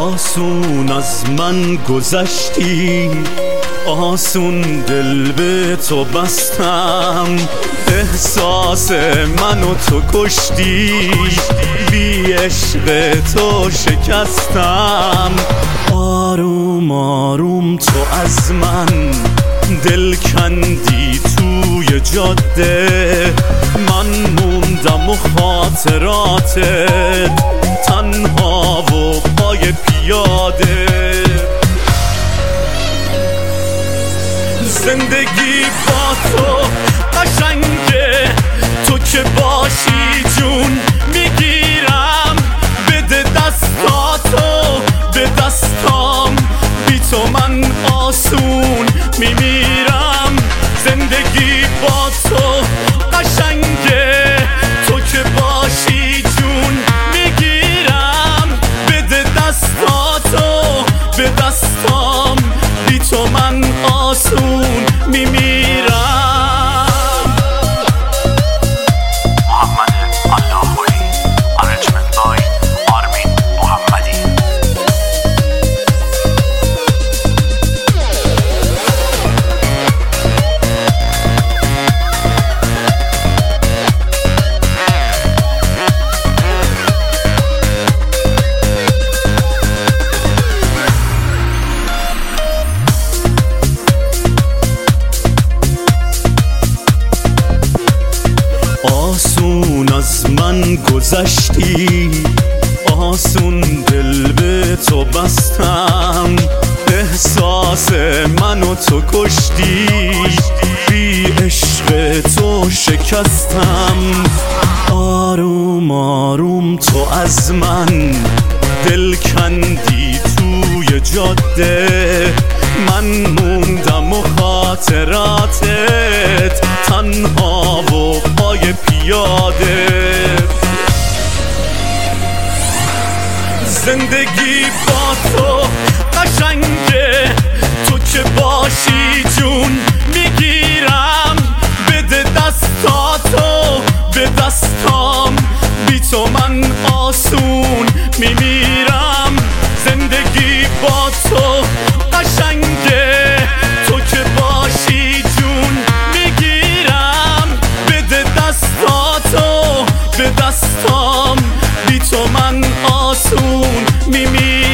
آسون از من گذشتی، آسون دل به تو بستم، احساس منو تو کشتی، بی عشق تو شکستم. آروم آروم تو از من دل کندی توی جاده، من موندم و خاطراتت تنها و پای پیاده. زندگی با تو قشنگه، تو که باشی جون میگیرم، بده دستاتو به دستام، بی تو من آسون میمیرم. زندگی با تو قشنگه، تو که باشی جون میگیرم، بده دستاتو به دستام، بی تو من آسون میمیرم. آسون از من گذشتی، آسون دل به تو بستم، احساس منو تو کشتی، بی عشق تو شکستم. آروم آروم تو از من دل کندی توی جاده، من موندم و خاطراتت تنها و پای پیاده. زندگی با تو قشنگه، تو که باشی جون میگیرم، بده دستاتو به دستام، بی تو من آسون میمیرم. زندگی با تو قشنگه، تو که باشی جون میگیرم، بده دستاتو به دستام، بی تو من آسون میمیرم.